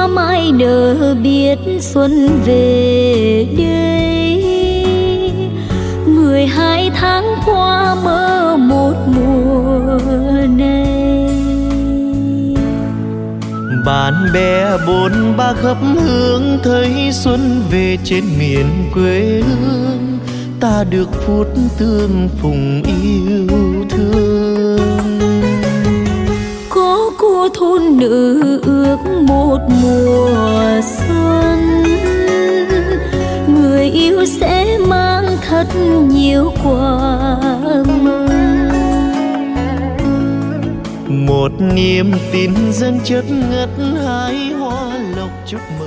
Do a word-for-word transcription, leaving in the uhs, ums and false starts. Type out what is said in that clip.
hoa mai nở biết xuân về đây. Mười hai tháng qua mơ một mùa này. Bạn bè bốn ba khắp hướng thấy xuân về trên miền quê hương. Ta được phút tương phùng yêu thương. Có cô thôn nữ ước một mùa xuân, người yêu sẽ mang thật nhiều quà mừng. Một niềm tin dân chất ngất hái hoa lộc chúc mừng.